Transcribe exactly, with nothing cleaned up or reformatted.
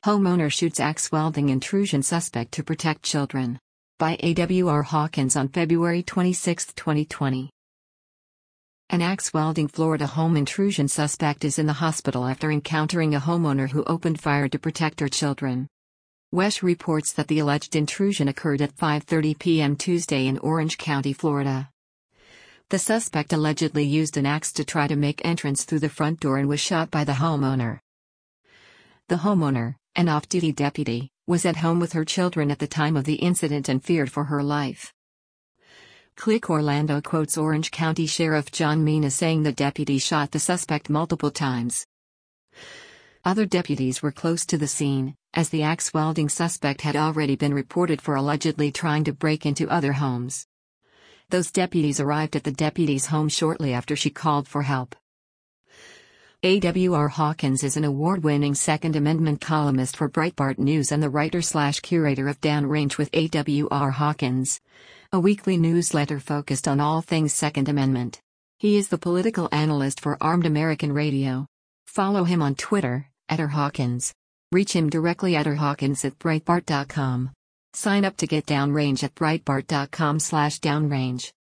Homeowner shoots axe welding intrusion suspect to protect children. By A W R Hawkins on February twenty-sixth, twenty twenty. An axe welding Florida home intrusion suspect is in the hospital after encountering a homeowner who opened fire to protect her children. W E S H reports that the alleged intrusion occurred at five thirty p m Tuesday in Orange County, Florida. The suspect allegedly used an axe to try to make entrance through the front door and was shot by the homeowner. The homeowner, an off-duty deputy, was at home with her children at the time of the incident and feared for her life. Click Orlando quotes Orange County Sheriff John Mina saying the deputy shot the suspect multiple times. Other deputies were close to the scene, as the axe welding suspect had already been reported for allegedly trying to break into other homes. Those deputies arrived at the deputy's home shortly after she called for help. A W R Hawkins is an award-winning Second Amendment columnist for Breitbart News and the writer-slash-curator of Downrange with A W R Hawkins, a weekly newsletter focused on all things Second Amendment. He is the political analyst for Armed American Radio. Follow him on Twitter, at R Hawkins. Reach him directly at rhawkins at breitbart dot com. Sign up to get Downrange at breitbart dot com slash downrange.